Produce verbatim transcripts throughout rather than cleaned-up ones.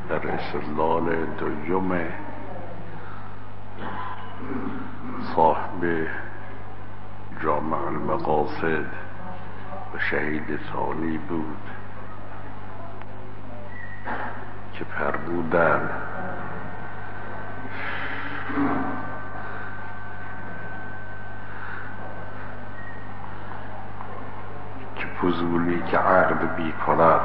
در استدلال دوم صاحب جامع المقاصد و شهید ثانی بود که فرمودند که فضولی که عقد بی کند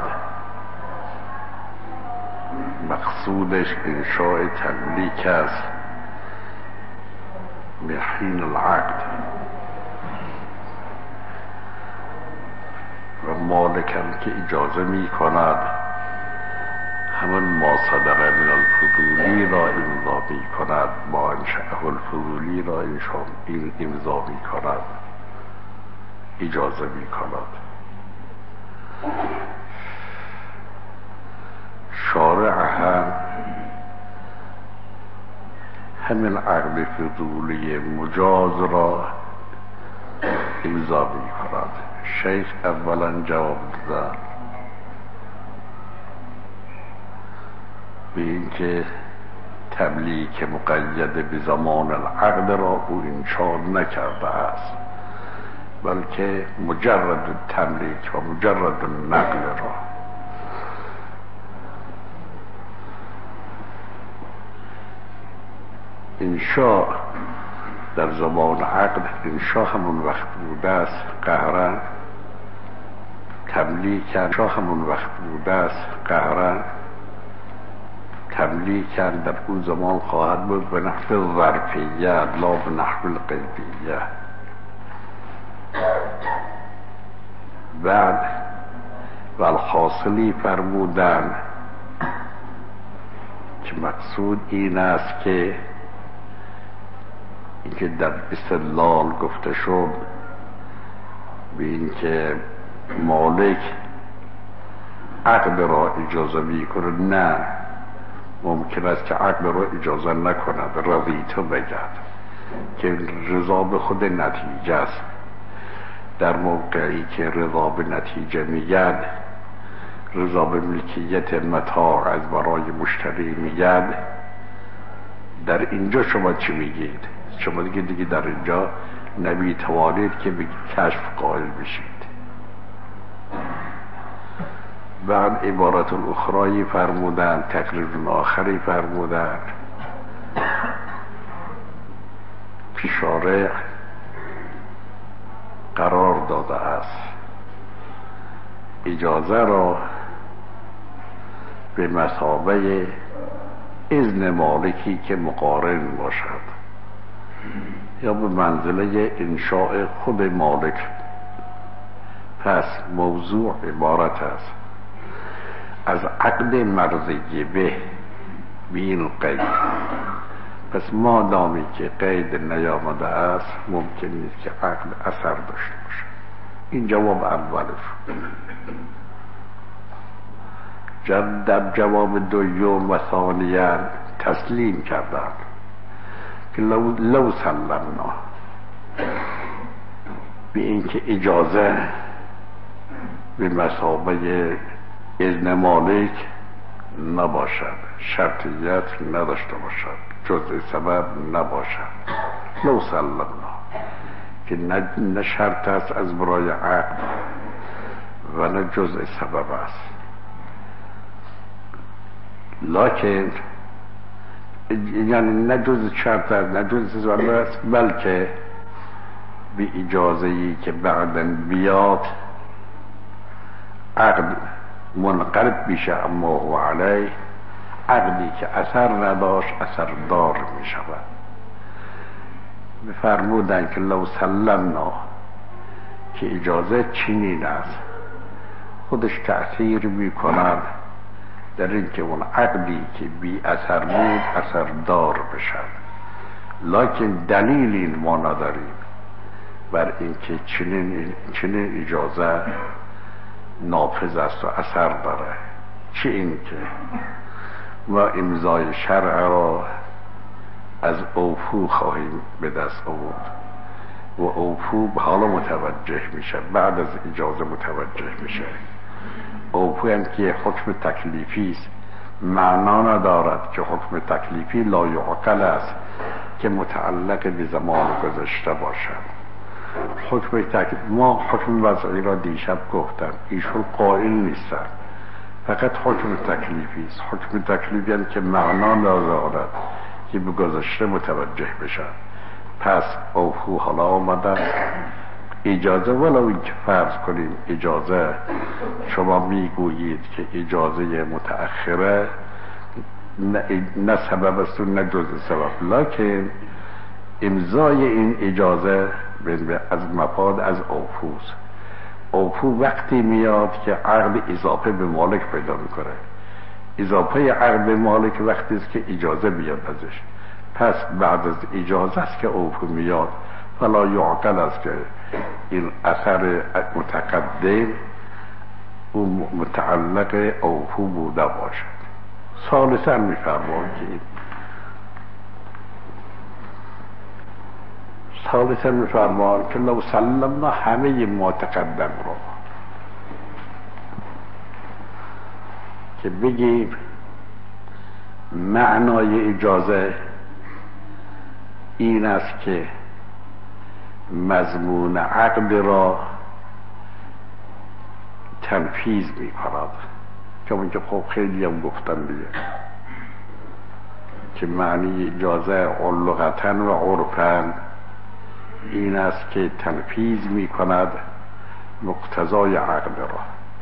مقصودش انشاء تملیک است من حین العقد و مالکم که اجازه می کند همون ما صدق من الفضولی را امضا می کند، ما انشأه الفضولی را این امضا می کند، اجازه می کند. شارع هم همین عقد فضولی مجاز را امضا می کند. شیخ اولا جواب داد به این که تملیک مقید به زمان العقد را او انشاء نکرده است، بلکه مجرد تملیک و مجرد نقل را انشاء در زمان عقد انشاء همون وقت بوده است قهرن، تملیک انشاء همون وقت بوده است قهرن، تملیک در اون زمان خواهد بود به نحو ظرفیه لا به نحو القیدیه. بعد والحاصلی فرمودن که مقصود این است که اینکه در استدلال گفته شد به این که مالک عقد را اجازه می کنه، نه، ممکن است که عقد را اجازه نکند، رضیت بگد که رضا به خود نتیجه است. در موقعی که رضا به نتیجه میگد، رضا به ملکیت متاع از برای مشتری میگد، در اینجا شما چی میگید؟ شما دیگه دیگه در اینجا نبی توانید که به کشف قائل بشید. بعد عبارت الاخرایی فرمودن، تقریر آخری فرمودن که شارع قرار داده است اجازه را به مثابه اذن مالکی که مقارن باشد یا به منزله انشاء خود مالک. پس موضوع عبارت است از عقد مرضی به بین قید. پس ما دامی که قید نیامده است ممکن نیست که عقد اثر داشته باشه. این جواب اولش. در جواب دوم و ثانیا تسلیم کردن که لو, لو سلمنا به اینکه اجازه به مثابه اذن مالک نباشد، شرطیت نداشته باشد، جزء سبب نباشد. لو سلمنا که نه شرط است از برای عقد و نه جزء سبب است، لکن یعنی نه جزء شرط است نه جزء سبب است، بلکه به اجازه ای که بعداً بیاد عقد منقلب میشه اما هو علیه، عقدی که اثر نداشت اثر دار میشود. بفرمودن که لو سلمنا که اجازه چنین است خودش تأثیر میکند در اینکه اون عقدی که بی اثر بود اثر دار بشد، لکن دلیلی ما نداریم بر اینکه چنین چنین اجازه نافذ است و اثر داره. چه این که ما امضای شرع را از اوفو خواهیم به دست آورد و اوفو حالا متوجه میشه، بعد از اجازه متوجه میشه. اوفو هم که حکم تکلیفی است، معنا ندارد که حکم تکلیفی لا یعقل است که متعلق به زمان گذشته باشد. حکم تکلیف، ما حکم وضعی را دیشب گفتم، ایشون قائل نیستند، فقط حکم تکلیفی است. حکم تکلیفی یعنی که معنا ندارد که به گذشته متوجه بشن. پس اوفو حالا آمدن اجازه، ولو اینکه فرض کنیم اجازه شما میگویید که اجازه متأخره نه, نه سبب است و نه جز سبب، لکن امضای این اجازه از مفاد از اوفوست. اوفو وقتی میاد که عقد اضافه به مالک پیدا میکنه. اضافه عقد به مالک وقتی است که اجازه بیاد ازش. پس بعد از اجازه است که اوفو میاد، فلا یعقل است که این اثر متقدم او متعلق اوفو بوده باشد. ثالثا میفرمان که ثالثا میفرمان که لو سلمنا همه ما تقدم رو، که بگیم معنای اجازه این است که مضمون عقد را تنفیذ می کند، چون که خب خیلی هم گفتن دیگه که معنی اجازه لغتاً و عرفاً این است که تنفیذ می کند مقتضای عقد را.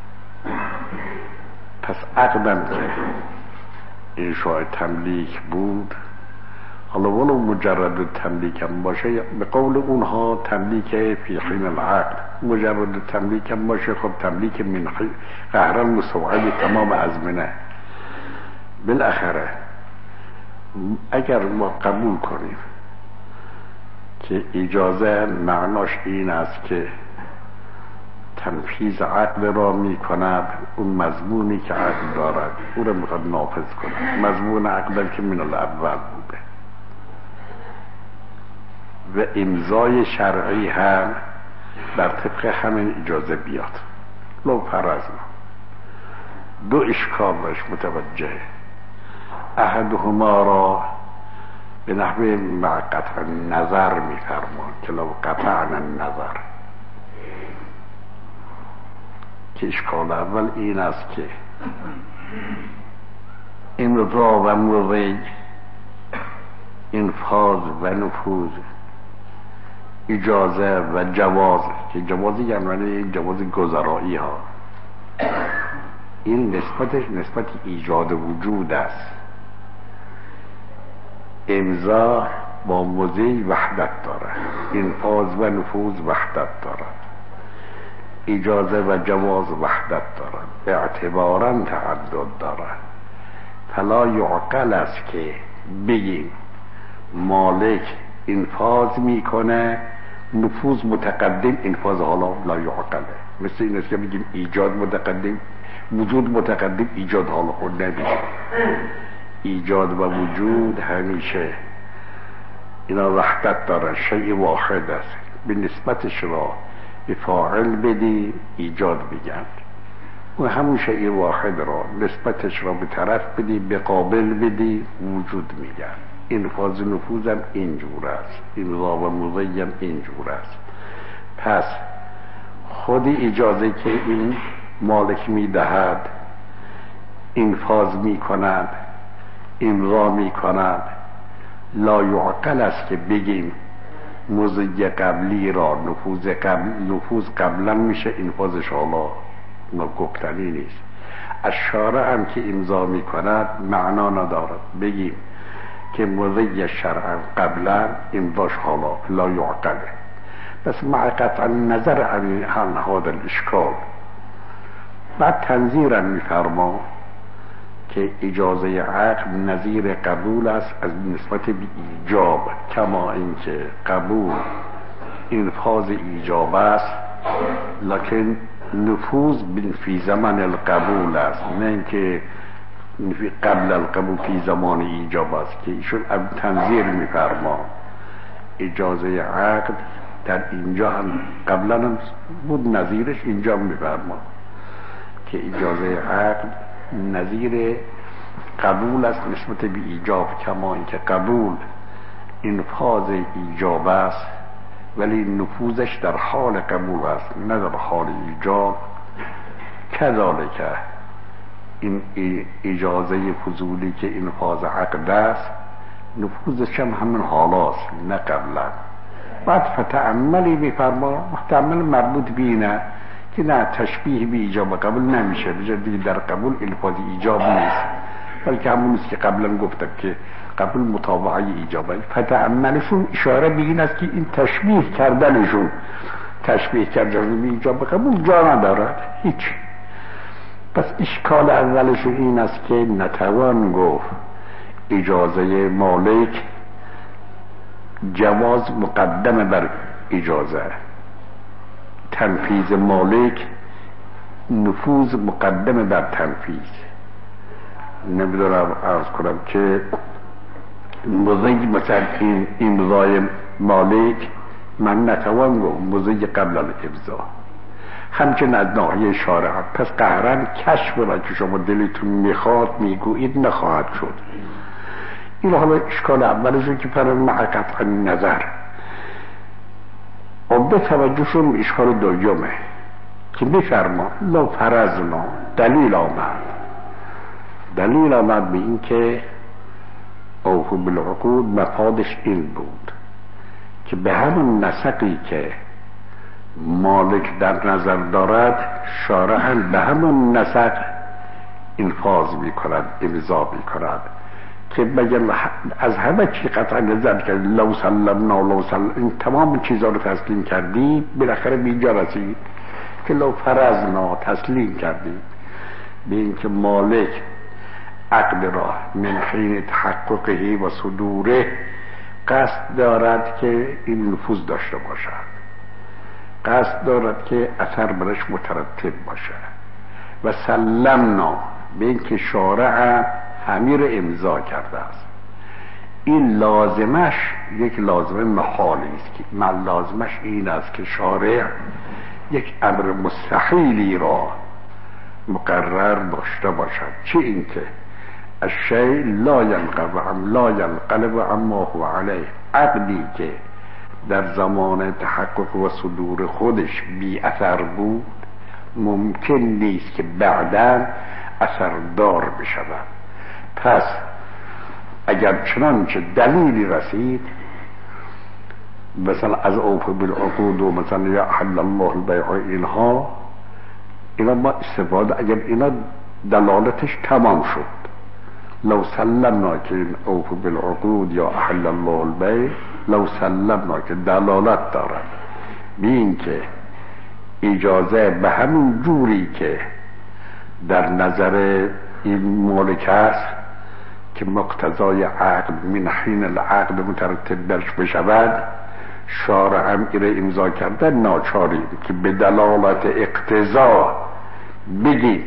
پس عقدم که انشاء تملیک بود، حالا ولو مجرد تملیک هم باشه، به قول اونها تملیک فی حین العقد، مجرد تملیک هم باشه، خب تملیک من قهرا مستوعب تمام ازمنه. بالاخره اگر ما قبول کنیم که اجازه معناش این است که تنفیذ عقد را می کند، اون مضمونی که عقد دارد او را میخواد نافذ کند، مضمون عقد که من الاول بوده، و امضای شرعی هم بر طبق همین اجازه بیاد. لو فرضنا دو اشکال باش متوجه، احدهما را به نحوه مع قطع نظر میفرمان که لو قطعنا النظر، که اشکال اول این است که این را و موضع انفاذ و نفوذ، اجازه و جواز، که جوازی یعنی جواز گذرایی ها، این نسبتش نسبت ایجاد وجود است. امضا با موضع وحدت دارد، انفاذ و نفوذ وحدت دارد، اجازه و جواز وحدت دارد، اعتبارا تعدد دارد. فلا یعقل است که بگیم مالک انفاذ میکنه، نفوذ متقدم، انفاذ حالا لا یعقله. مثل این است که بگیم ایجاد متقدم، وجود متقدم، ایجاد حالا خود نمیشه. ایجاد و وجود همیشه اینا وحدت دارن، شیء واحد است. به نسبتش را به فاعل بدی ایجاد بگن، و همون شیء واحد را نسبتش را به طرف بدی، به قابل بدی، وجود میگن. انفاذ نفوذم اینجور است، امضا و مضیم اینجور است. پس خود اجازه که این مالک میدهد، انفاذ میکند، امضا میکند، لا یعقل است که بگیم مضی قبلی را نفوذ قبل نفوذ قبلا میشه، انفاذش حالا گفتنی نیست. از شارع هم که امضا میکند معنا ندارد بگیم که مضی شرعا قبلا، امضاش حالا لا یعقله. بس مع قطع نظر عن هذا الاشکال، بعد تنظیرا میفرما که اجازه عقد نظیر قبول است از نسبت به ایجاب، کما اینکه قبول انفاذ ایجاب است، لکن نفوذ فی زمان القبول است، نه اینکه قبل القبول فی زمان ایجاب است. که ایشون تنظیر میفرما اجازه عقد در اینجا هم قبلا هم بود نظیرش، اینجا هم میفرما که اجازه عقد نظیر قبول است نسبت به ایجاب، کما اینکه قبول این فاز ایجاب است ولی نفوذش در حال قبول است نه در حال ایجاب. کذالک این اجازه فضولی که این فاز عقد است نفوذش هم همین حالاست نه قبلا. بعد فتعملی میفرما، محتمل مربوط بینه که نه تشبیه به ایجاب قبول نمیشه، بجا دیگه در قبول الفاظ ایجاب نیست بلکه همونیست که قبلا گفتم که قبول مطابقه ایجابه. فتعملشون اشاره به این است که این تشبیه کردنشون تشبیه کردن به ایجاب قبول جا ندارد هیچ. پس اشکال اولش این است که نتوان گفت اجازه مالک جواز مقدم بر اجازه، تنفیذ مالک نفوذ مقدم بر تنفیذ. نمیدونم عرض کنم که مزید مثلا این امضای مالک من نتوان گفت مزید قبل الامضا، همچنین از ناحیه شارع. پس قهرن کشف را که شما دلتون میخواد میگویید نخواهد شد. این حالا اشکال اولشون که پر مع قطع نظر و به توجهشون اشکال دومه که میفرما لو فرضنا، دلیل آمد دلیل آمد به این که اوفوا بالعقود مفادش این بود که به همون نسقی که مالک در نظر دارد شارعاً به همون نسق انفاذ میکند، امضا میکند که بگن از همه چی قطع نظر کرد لو سلمنا لو سلم این تمام چیزها رو تسلیم کردی بالاخره به اینجا رسید که لو فرضنا تسلیم کردی به این که مالک عقد را من حین تحققه و صدوره قصد دارد که این نفوذ داشته باشد، قصد دارد که اثر برش مترتب باشه و سلمنا به این که شارع همیر امضا کرده است. این لازمش یک لازمه محالی است که من لازمش این است که شارع یک امر مستحیلی را مقرر داشته باشد، چه این که الشیء لا ینقلب عم لا ینقلب عما هو علیه، عقدی که در زمان تحقق و صدور خودش بی اثر بود ممکن نیست که بعداً اثردار بشود. پس اگر چنانچه دلیلی رسید مثلا از اوفوا بالعقود و مثلا یا احل الله البیع اینها، اینا ما استفاده اگر اینا دلالتش تمام شد لو سلمنا که اوفوا بالعقود یا احل الله البیع لو سلمنا که دلالت دارد بین که اجازه به همون جوری که در نظر این مالک است که مقتضای عقد من حین العقد مترتب درش بشود شارع هم ایره امضا کرده ناچاری که به دلالت اقتضا بگیم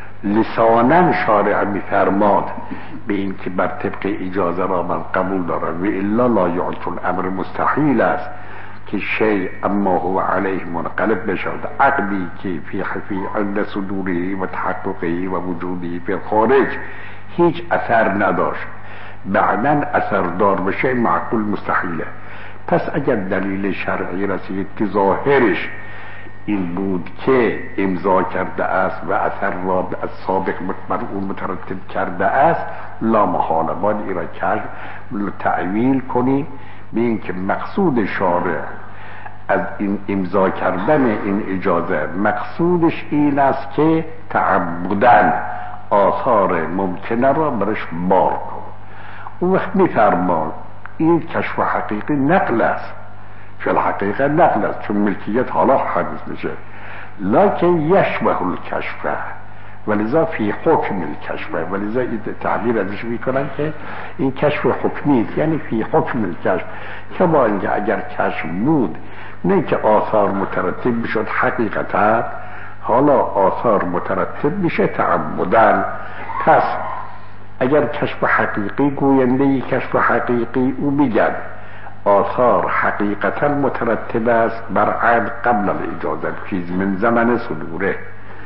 لسانن شارع میفرماد به این که بر طبق اجازه را من قبول دارم و الا لا یعطل الامر مستحیل است که شیء اما هو علیه منقلب بشود. عقلی که فی خفی عند صدوره و تحققه و وجوده فی خارج هیچ اثر نداشت بعداً اثردار بشه معقول مستحیله. پس اگر دلیل شرعی رسید که ظاهرش این بود که امضا کرده است و اثر را از سابق بر اون مترتب کرده است لا محاله باید این را کرد تعویل کنی به این که مقصود شارع از این امضا کردن این اجازه مقصودش این است که تعبداً آثار ممکنه را برش بار کن. اون وقت میفرمان این کشف حقیقی نقل است، فی الحقیقه نقل است چون ملکیت حالا حدیث میشه لکن یشبه الکشف ولذا فی حکم الکشف، ولذا این تعبیر ازش میکنن که این کشف حکمی است یعنی فی حکم الکشف، که با اینکه اگر کشف بود نه که آثار مترتب میشد حقیقتا حالا آثار مترتب میشه تعبداً. پس اگر کشف حقیقی گوینده ای کشف حقیقی او میگن آثار حقیقتا مترتب است بر عقد قبل الاجازه چیز من زمن صدوره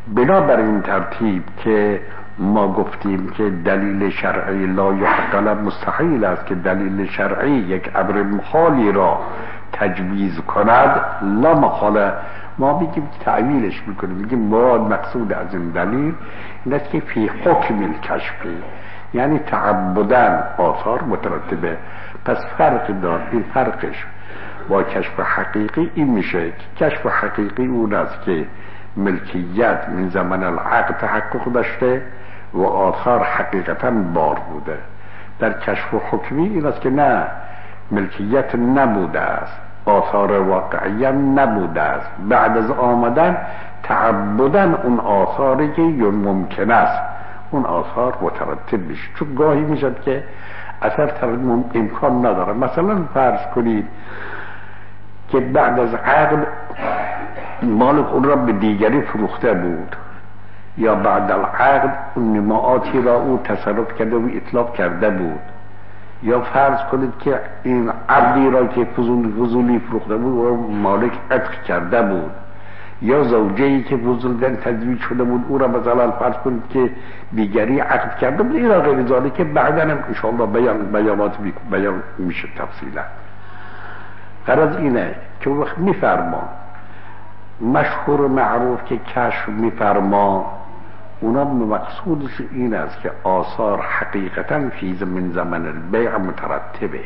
بنابر این ترتیب که ما گفتیم که دلیل شرعی لا یحقل مستحیل است که دلیل شرعی یک امر محالی را تجویز کند، لا محاله ما میگیم تعویلش میکنیم، میگیم مراد مقصود از این دلیل این است که فی حکم الکشفی، یعنی تعبدن آثار مترتبه. پس فرق دار، این فرقش با کشف حقیقی این میشه که کشف حقیقی اون است که ملکیت من زمان العقد تحقق داشته و آثار حقیقتا بار بوده. در کشف حکمی این است که نه، ملکیت نبوده است، آثار واقعی نبوده است، بعد از آمدن تعبدن اون آثاری که ممکن است اون آثار مترتب میشه. چون گاهی میشد که اثر ترتب امکان نداره. مثلا فرض کنید که بعد از عقد مالک اون را به دیگری فروخته بود، یا بعد العقد اون نماعاتی را او تصرف کرده و اطلاق کرده بود، یا فرض کنید که این عبدی را که فضولی فضولی فروخته بود او مالک عتق کرده بود، یا زوجه‌ای که فضولاً تزویج شده بود او را مثلا فرض کنید که دیگری عقد کرده بود. این را غیر ذالک که بعداً هم ان شاء الله بیان بیانات بیان میشه تفصیلا. غرض اینه که وقت میفرما مشهور و معروف که کشف میفرما، اونا مقصودش این است که آثار حقیقتا فی من زمن البیع مترتبه،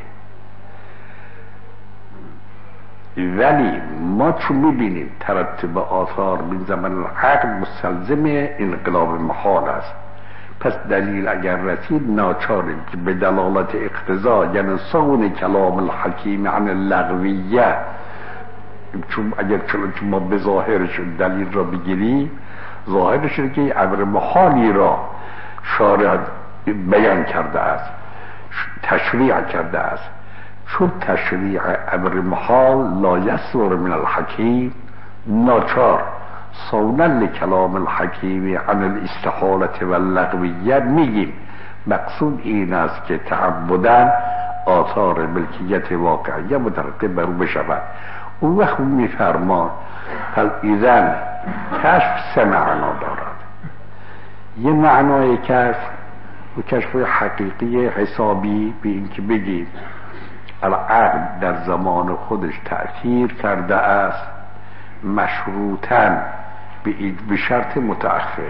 ولی ما چون میبینیم ترتب آثار من زمن العقد مستلزم انقلاب محال است. پس دلیل اگر رسید ناچاریم که به دلالت اقتضا، یعنی صون کلام الحکیم عن اللغویه، چون اگر چون ما به ظاهرش دلیل را بگیریم، ظاهرش اینه که امر محالی را شارع بیان کرده است، تشریع کرده است. چون تشریع امر محال لا یصدر من الحکیم، ناچار صونا لکلام الحکیم عن الاستحالة واللغویه میگیم مقصود این است که تعبدن آثار ملکیت واقعیه مترتب بر او بشود. اون وقت میفرما فالایذن کشف سه معنا دارد. یه معنای کشف و کشف حقیقی حسابی به این که بگیم العقد در زمان خودش تأثیر کرده است مشروطاً به شرط متأخر،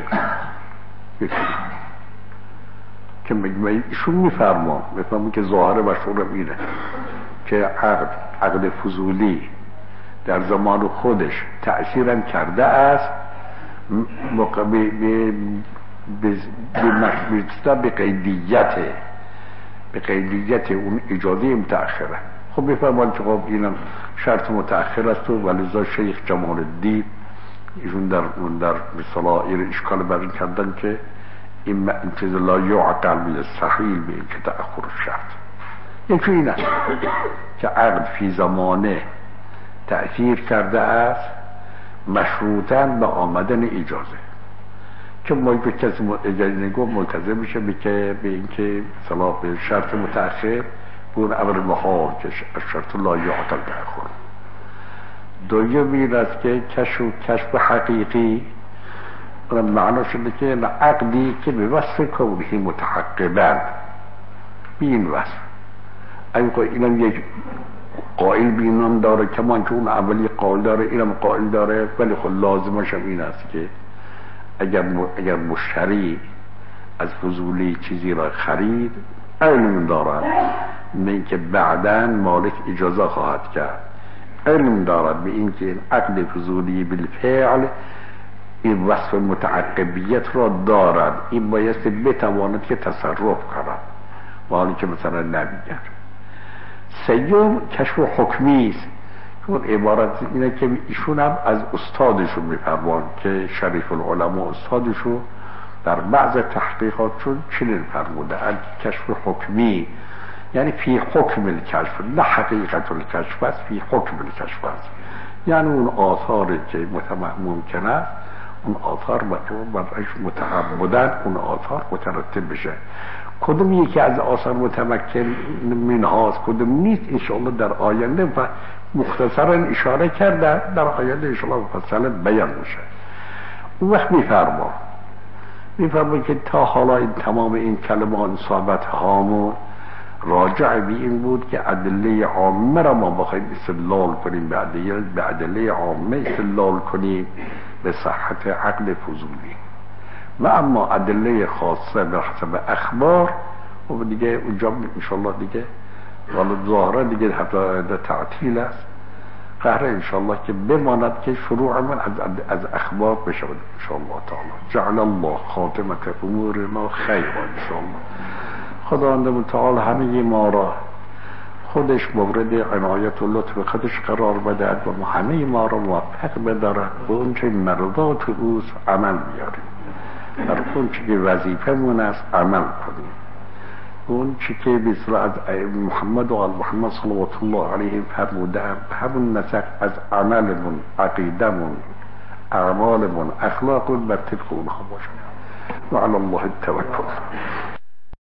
که ایشون میفرما میفرما که ظاهر مشهور اینه که عقد عقد فضولی در زمان خودش تأثیرم کرده است به قیدیت به قیدیت اون اجازه متأخره. خب میفرمان که خب اینم شرط متأخر است و ولذا شیخ جمال الدین ایشون در در مثلا این اشکال بر این کردن که این چیز لا یعقل مستحیل به این که تأخر شرط. یکی این است که عقد فی زمانه تأثیر کرده است مشروطاً به آمدن اجازه، که ما به کسی اجازه نگو ملتزم میشه به که به این که مثلا به شرط متأخر بون امر محال که شرط لا یعقل تأخر. دوم این است که کشف کشف حقیقی معنا شده که عقدی که به وصف کونه متحققاً به این وصف، اگه اینم یک قائل بینم داره کمان که اون اولی قائل داره اینم قائل داره، ولی خب لازمش هم این است که اگر اگر مشتری از فضولی چیزی را خرید علم دارد نه اینکه بعداً مالک اجازه خواهد کرد، علم دارد به اینکه این عقد فضولی بالفعل این وصف متعقبیت را دارد، این بایستی بتواند که تصرف کند، حالی که مثلا نمیگر. سیوم کشف حکمی است، اون عبارت اینه که ایشون هم از استادشون میفرمان که شریف العلماء استادشون در بعض تحقیقاتشون چنین فرموده کشف حکمی یعنی فی حکم الکشف، نه حقیقت الکشف است، فی حکم الکشف است، یعنی اون آثاری که ممکن است اون آثار برایش متعبدن اون آثار مترتب بشه. کدوم یکی از آثار متمکن منهاست کدوم نیست انشاءالله در آینده و مختصرا اشاره کرده در آینده انشاءالله مفصلا بیان میشه. اون وقت میفرما میفرما که تا حالا این تمام این کلمان صحبت هامون راجع به این بود که ادله عامه را ما بخوایم استدلال کنیم، به ادله عامه استدلال کنیم به صحت عقل فضولی، و اما ادله خاصه به حسب اخبار و دیگه اونجا انشالله دیگه والا ظاهرا دیگه حتی تعطیل است، قهر انشالله که بماند که شروع من از, از اخبار بشود انشالله تعالی. جعل الله خاتمت امورنا خیر انشالله. خداوند تعالی همه ما را خودش مورد عنایت و لطف خودش قرار بدهد و همه ما را موفق بدارد و اون چه مرضات اوست عمل بیاریم، در اون چه که وظیفه مون است عمل کنیم، اون چی که بسر از محمد و آل محمد صلوات الله علیه فرموده همون نسق از عملمون، عقیدمون، اعمالمون، اخلاقمون بر طبق اونها باشد. و علی الله التوکل.